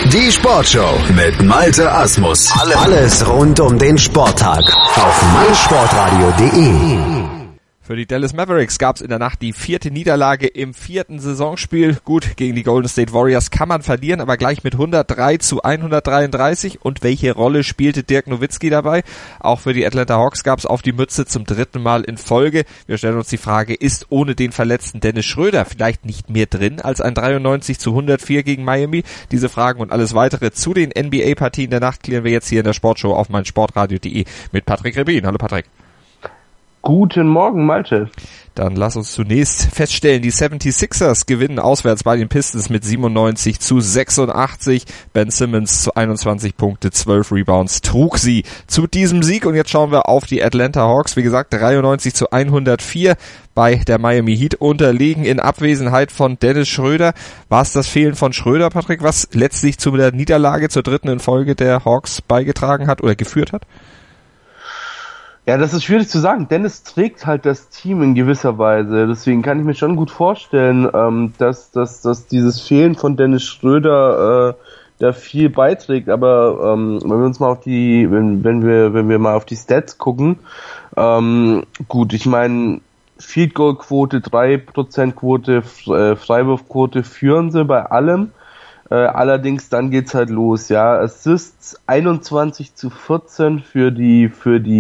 Die Sportshow mit Malte Asmus. Alles rund um den Sporttag auf meinsportradio.de. Für die Dallas Mavericks gab es in der Nacht die 4. Niederlage im 4. Saisonspiel. Gut, gegen die Golden State Warriors kann man verlieren, aber gleich mit 103-133. Und welche Rolle spielte Dirk Nowitzki dabei? Auch für die Atlanta Hawks gab es auf die Mütze zum 3. Mal in Folge. Wir stellen uns die Frage, ist ohne den verletzten Dennis Schröder vielleicht nicht mehr drin als ein 93-104 gegen Miami? Diese Fragen und alles weitere zu den NBA-Partien der Nacht klären wir jetzt hier in der Sportshow auf meinsportradio.de mit Patrick Rebin. Hallo Patrick. Guten Morgen, Malte. Dann lass uns zunächst feststellen, die 76ers gewinnen auswärts bei den Pistons mit 97-86. Ben Simmons zu 21 Punkte, 12 Rebounds trug sie zu diesem Sieg. Und jetzt schauen wir auf die Atlanta Hawks. Wie gesagt, 93-104 bei der Miami Heat unterlegen in Abwesenheit von Dennis Schröder. War es das Fehlen von Schröder, Patrick, was letztlich zu der Niederlage, zur 3. in Folge der Hawks beigetragen hat oder geführt hat? Ja, das ist schwierig zu sagen. Dennis trägt halt das Team in gewisser Weise. Deswegen kann ich mir schon gut vorstellen, dass dieses Fehlen von Dennis Schröder da viel beiträgt. Aber wenn wir uns mal auf wenn wir mal auf die Stats gucken, gut, ich meine, Field Goal Quote, 3% Quote, Freiwurfquote führen sie bei allem. Allerdings dann geht's halt los, ja. Assists 21-14 für die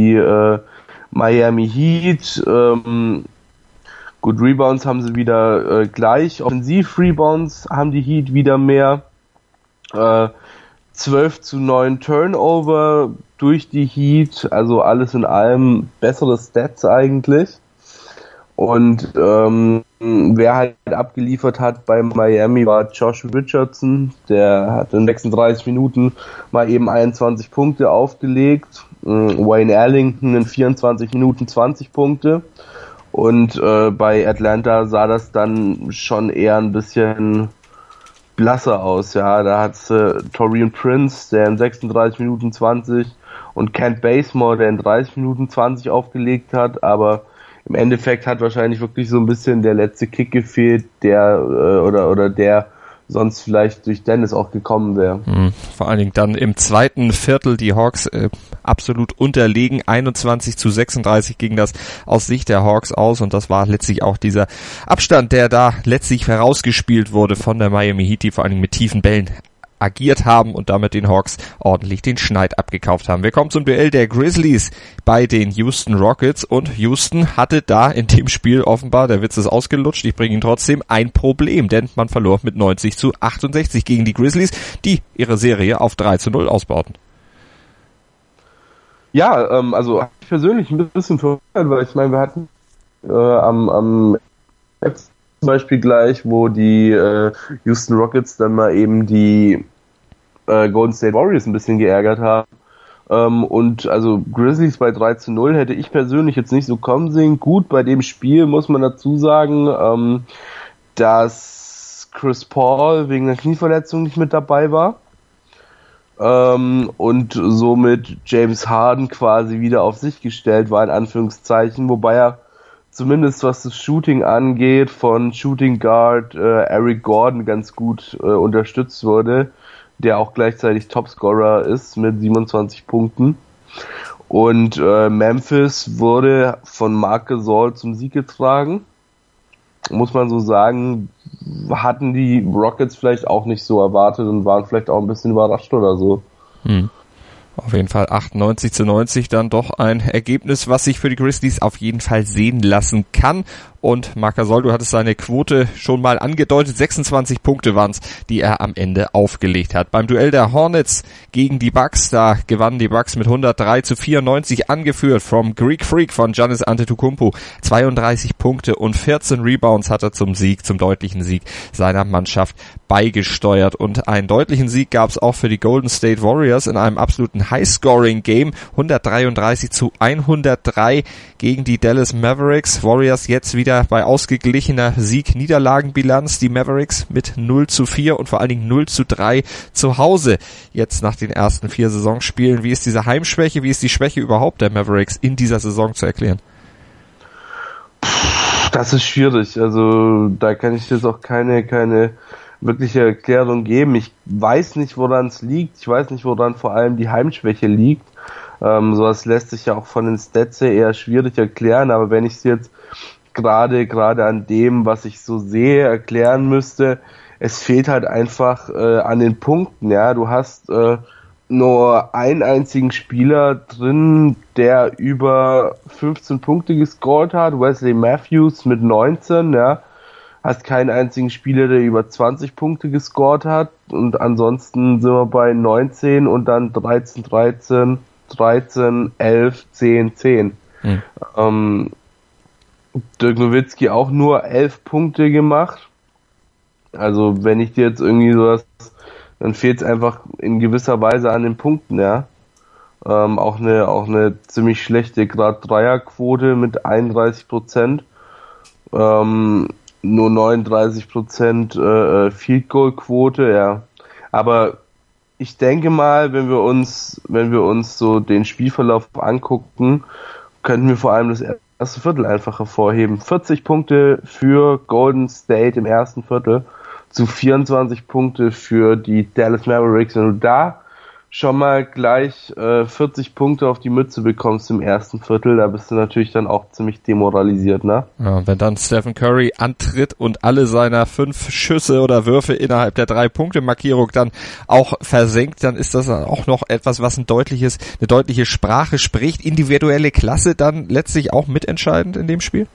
Miami Heat. Gut, Rebounds haben sie wieder gleich. Offensiv-Rebounds haben die Heat wieder mehr. 12-9 Turnover durch die Heat. Also alles in allem bessere Stats eigentlich. Und wer halt abgeliefert hat bei Miami war Josh Richardson, der hat in 36 Minuten mal eben 21 Punkte aufgelegt. Wayne Ellington in 24 Minuten 20 Punkte. Und bei Atlanta sah das dann schon eher ein bisschen blasser aus. Ja, da hat's Taurean Prince, der in 36 Minuten 20 und Kent Bazemore, der in 30 Minuten 20 aufgelegt hat, aber im Endeffekt hat wahrscheinlich wirklich so ein bisschen der letzte Kick gefehlt, der oder der sonst vielleicht durch Dennis auch gekommen wäre. Vor allen Dingen dann im zweiten Viertel die Hawks absolut unterlegen, 21-36 ging das aus Sicht der Hawks aus und das war letztlich auch dieser Abstand, der da letztlich herausgespielt wurde von der Miami Heat, die vor allen Dingen mit tiefen Bällen agiert haben und damit den Hawks ordentlich den Schneid abgekauft haben. Wir kommen zum Duell der Grizzlies bei den Houston Rockets und Houston hatte da in dem Spiel offenbar, der Witz ist ausgelutscht, ich bringe ihn trotzdem, ein Problem, denn man verlor mit 90-68 gegen die Grizzlies, die ihre Serie auf 3-0 ausbauten. Ja, also ich persönlich ein bisschen verwundert, weil ich meine, wir hatten am zum Beispiel gleich, wo die Houston Rockets dann mal eben die Golden State Warriors ein bisschen geärgert haben. Und also Grizzlies bei 3-0 hätte ich persönlich jetzt nicht so kommen sehen. Gut, bei dem Spiel muss man dazu sagen, dass Chris Paul wegen einer Knieverletzung nicht mit dabei war. Und somit James Harden quasi wieder auf sich gestellt war, in Anführungszeichen, wobei er zumindest was das Shooting angeht, von Shooting Guard Eric Gordon ganz gut unterstützt wurde, der auch gleichzeitig Topscorer ist mit 27 Punkten. Und Memphis wurde von Marc Gasol zum Sieg getragen. Muss man so sagen, hatten die Rockets vielleicht auch nicht so erwartet und waren vielleicht auch ein bisschen überrascht oder so. Auf jeden Fall 98-90 dann doch ein Ergebnis, was sich für die Grizzlies auf jeden Fall sehen lassen kann. Und Marc Gasol, du hattest seine Quote schon mal angedeutet, 26 Punkte waren es, die er am Ende aufgelegt hat. Beim Duell der Hornets gegen die Bucks, da gewannen die Bucks mit 103-94, angeführt vom Greek Freak von Giannis Antetokounmpo. 32 Punkte und 14 Rebounds hat er zum deutlichen Sieg seiner Mannschaft beigesteuert. Und einen deutlichen Sieg gab es auch für die Golden State Warriors in einem absoluten High-Scoring-Game. 133-103 gegen die Dallas Mavericks. Warriors jetzt wieder bei ausgeglichener Sieg-Niederlagen-Bilanz. Die Mavericks mit 0-4 und vor allen Dingen 0-3 zu Hause. Jetzt nach den ersten 4 Saisonspielen. Wie ist diese Heimschwäche, wie ist die Schwäche überhaupt der Mavericks in dieser Saison zu erklären? Das ist schwierig. Also da kann ich jetzt auch keine wirkliche Erklärung geben. Ich weiß nicht, woran es liegt. Ich weiß nicht, woran vor allem die Heimschwäche liegt. Sowas lässt sich ja auch von den Stats her eher schwierig erklären, aber wenn ich es jetzt gerade an dem, was ich so sehe, erklären müsste, es fehlt halt einfach an den Punkten. Ja, du hast nur einen einzigen Spieler drin, der über 15 Punkte gescored hat, Wesley Matthews mit 19, ja. Hast keinen einzigen Spieler, der über 20 Punkte gescored hat, und ansonsten sind wir bei 19 und dann 13, 11, 10, 10. Dirk Nowitzki auch nur 11 Punkte gemacht. Also wenn ich dir jetzt irgendwie sowas, dann fehlt es einfach in gewisser Weise an den Punkten, ja. Auch eine ziemlich schlechte Grad-Dreier-Quote mit 31%. Nur 39% Field Goal Quote, ja. Aber ich denke mal, wenn wir uns so den Spielverlauf angucken, könnten wir vor allem das erste Viertel einfach hervorheben. 40 Punkte für Golden State im ersten Viertel zu 24 Punkte für die Dallas Mavericks. Wenn du da schon mal gleich 40 Punkte auf die Mütze bekommst im ersten Viertel, da bist du natürlich dann auch ziemlich demoralisiert, ne? Ja, wenn dann Stephen Curry antritt und alle seiner 5 Schüsse oder Würfe innerhalb der 3-Punkte-Markierung dann auch versenkt, dann ist das auch noch etwas, was eine deutliche Sprache spricht. Individuelle Klasse dann letztlich auch mitentscheidend in dem Spiel?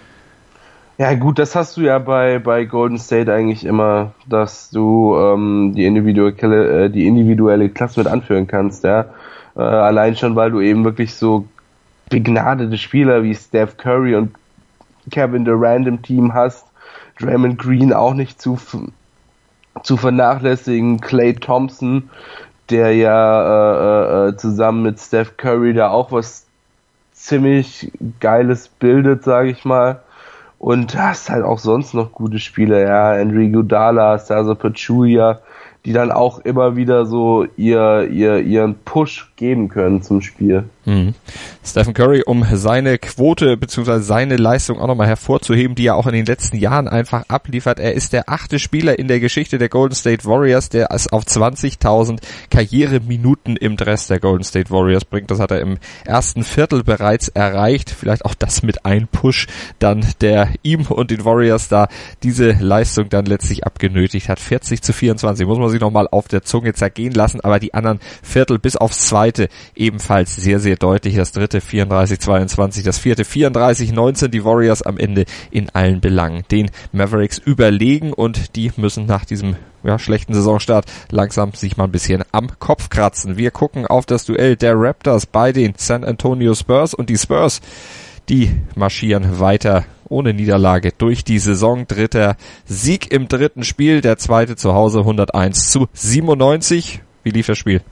Ja gut, das hast du ja bei Golden State eigentlich immer, dass du die individuelle Klasse mit anführen kannst, ja. Allein schon, weil du eben wirklich so begnadete Spieler wie Steph Curry und Kevin Durant im Team hast, Draymond Green auch nicht zu vernachlässigen, Klay Thompson, der ja zusammen mit Steph Curry da auch was ziemlich Geiles bildet, sage ich mal. Und hast halt auch sonst noch gute Spieler, ja, Andre Iguodala, Zaza Pachulia, die dann auch immer wieder so ihren Push geben können zum Spiel. Stephen Curry, um seine Quote bzw. seine Leistung auch nochmal hervorzuheben, die er auch in den letzten Jahren einfach abliefert. Er ist der 8. Spieler in der Geschichte der Golden State Warriors, der es auf 20.000 Karriereminuten im Dress der Golden State Warriors bringt. Das hat er im ersten Viertel bereits erreicht. Vielleicht auch das mit ein Push dann, der ihm und den Warriors da diese Leistung dann letztlich abgenötigt hat. 40-24 muss man sich nochmal auf der Zunge zergehen lassen, aber die anderen Viertel bis aufs zweite ebenfalls sehr, sehr deutlich. Das dritte 34-22, das vierte 34-19, die Warriors am Ende in allen Belangen den Mavericks überlegen, und die müssen nach diesem schlechten Saisonstart langsam sich mal ein bisschen am Kopf kratzen. Wir gucken auf das Duell der Raptors bei den San Antonio Spurs, und die Spurs, die marschieren weiter ohne Niederlage durch die Saison. Dritter Sieg im dritten Spiel, der zweite zu Hause 101-97. Wie lief das Spiel?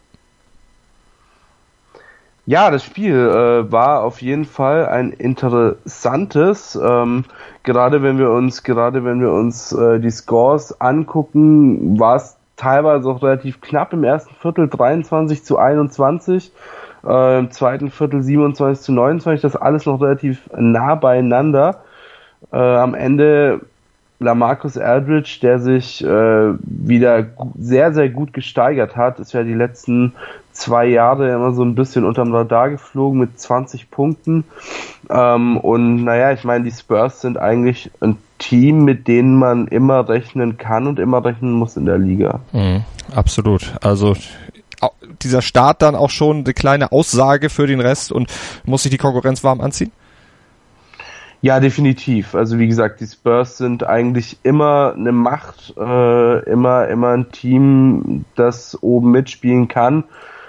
Ja, das Spiel war auf jeden Fall ein interessantes. Gerade wenn wir uns die Scores angucken, war es teilweise auch relativ knapp. Im ersten Viertel 23-21, im zweiten Viertel 27-29. Das alles noch relativ nah beieinander. Am Ende LaMarcus Aldridge, der sich wieder sehr, sehr gut gesteigert hat, ist ja die letzten 2 Jahre immer so ein bisschen unterm Radar geflogen mit 20 Punkten. Und naja, ich meine, die Spurs sind eigentlich ein Team, mit denen man immer rechnen kann und immer rechnen muss in der Liga. Absolut. Also dieser Start dann auch schon eine kleine Aussage für den Rest, und muss sich die Konkurrenz warm anziehen? Ja, definitiv. Also wie gesagt, die Spurs sind eigentlich immer eine Macht, immer ein Team, das oben mitspielen kann.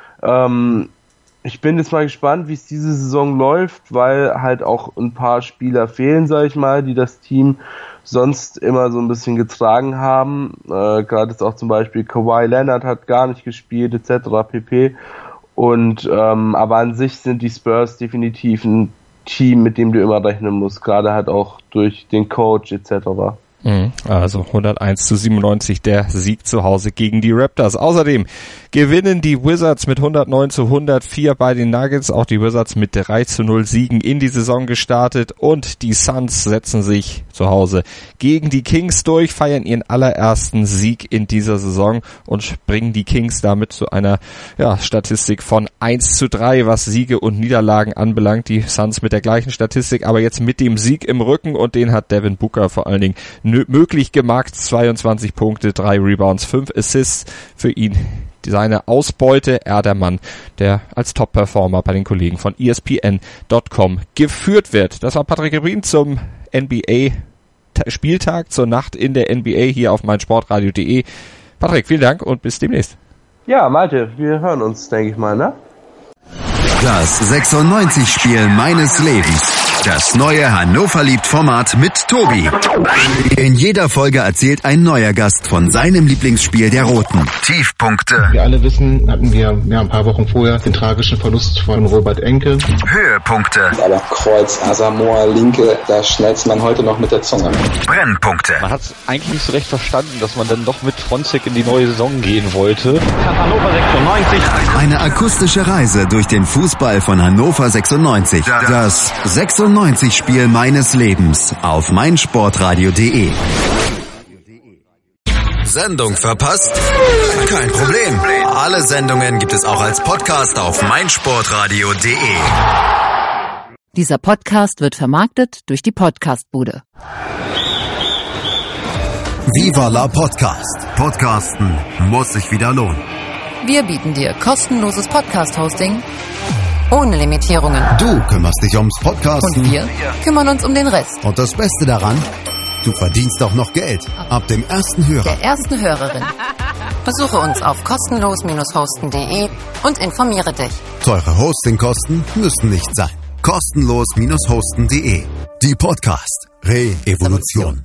Ich bin jetzt mal gespannt, wie es diese Saison läuft, weil halt auch ein paar Spieler fehlen, sag ich mal, die das Team sonst immer so ein bisschen getragen haben. Gerade jetzt auch zum Beispiel Kawhi Leonard hat gar nicht gespielt, etc. pp. Und aber an sich sind die Spurs definitiv ein Team, mit dem du immer rechnen musst, gerade halt auch durch den Coach etc. Also 101-97 der Sieg zu Hause gegen die Raptors. Außerdem gewinnen die Wizards mit 109-104 bei den Nuggets. Auch die Wizards mit 3-0 Siegen in die Saison gestartet. Und die Suns setzen sich zu Hause gegen die Kings durch, feiern ihren allerersten Sieg in dieser Saison und bringen die Kings damit zu einer Statistik von 1-3, was Siege und Niederlagen anbelangt. Die Suns mit der gleichen Statistik, aber jetzt mit dem Sieg im Rücken, und den hat Devin Booker vor allen Dingen möglich gemacht. 22 Punkte, 3 Rebounds, 5 Assists für ihn. Seine Ausbeute, der Mann, der als Top-Performer bei den Kollegen von ESPN.com geführt wird. Das war Patrick Rebrin zum NBA-Spieltag, zur Nacht in der NBA hier auf meinsportradio.de. Patrick, vielen Dank und bis demnächst. Ja, Malte, wir hören uns, denke ich mal, ne? Das 96-Spiel meines Lebens. Das neue Hannover-liebt-Format mit Tobi. In jeder Folge erzählt ein neuer Gast von seinem Lieblingsspiel der Roten. Tiefpunkte. Wir alle wissen, hatten wir ein paar Wochen vorher den tragischen Verlust von Robert Enke. Höhepunkte. Aber Kreuz, Asamoah, Linke, da schnellt man heute noch mit der Zunge. Brennpunkte. Man hat es eigentlich nicht so recht verstanden, dass man dann doch mit Fronzek in die neue Saison gehen wollte. Hannover 96. Eine akustische Reise durch den Fußball von Hannover 96. Das 96-Spiel meines Lebens auf meinsportradio.de. Sendung verpasst? Kein Problem. Alle Sendungen gibt es auch als Podcast auf meinsportradio.de. Dieser Podcast wird vermarktet durch die Podcastbude. Viva la Podcast. Podcasten muss sich wieder lohnen. Wir bieten dir kostenloses Podcast-Hosting ohne Limitierungen. Du kümmerst dich ums Podcasten. Und wir kümmern uns um den Rest. Und das Beste daran, du verdienst auch noch Geld. Ab dem ersten Hörer. Der ersten Hörerin. Besuche uns auf kostenlos-hosten.de und informiere dich. Teure Hostingkosten müssen nicht sein. Kostenlos-hosten.de. Die Podcast Re-Evolution.